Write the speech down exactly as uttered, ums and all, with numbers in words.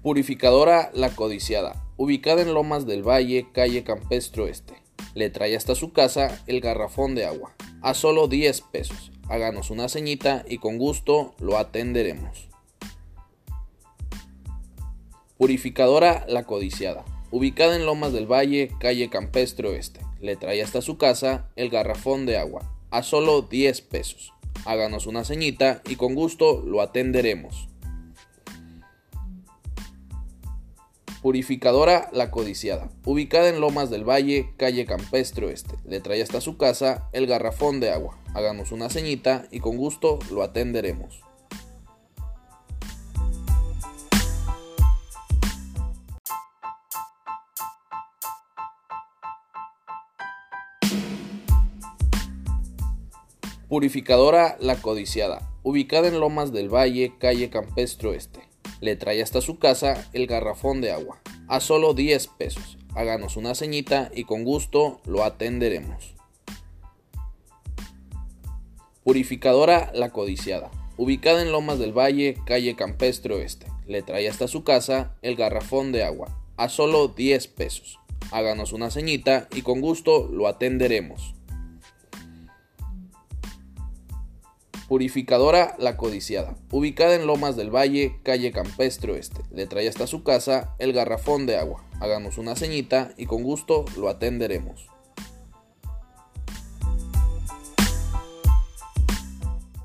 Purificadora La Codiciada, ubicada en Lomas del Valle, calle Campestre Oeste. Le trae hasta su casa el garrafón de agua, a solo diez pesos. Háganos una ceñita y con gusto lo atenderemos. Purificadora La Codiciada, ubicada en Lomas del Valle, calle Campestre Oeste. Le trae hasta su casa el garrafón de agua, a solo diez pesos. Háganos una ceñita y con gusto lo atenderemos. Purificadora La Codiciada, ubicada en Lomas del Valle, calle Campestre Oeste. Le trae hasta su casa el garrafón de agua. Háganos una ceñita y con gusto lo atenderemos. Purificadora La Codiciada, ubicada en Lomas del Valle, calle Campestre Oeste. Le trae hasta su casa el garrafón de agua, a solo diez pesos. Háganos una ceñita y con gusto lo atenderemos. Purificadora La Codiciada, ubicada en Lomas del Valle, calle Campestre Oeste. Le trae hasta su casa el garrafón de agua, a solo diez pesos. Háganos una ceñita y con gusto lo atenderemos. Purificadora La Codiciada, ubicada en Lomas del Valle, calle Campestre Oeste. Le trae hasta su casa el garrafón de agua. Háganos una ceñita y con gusto lo atenderemos.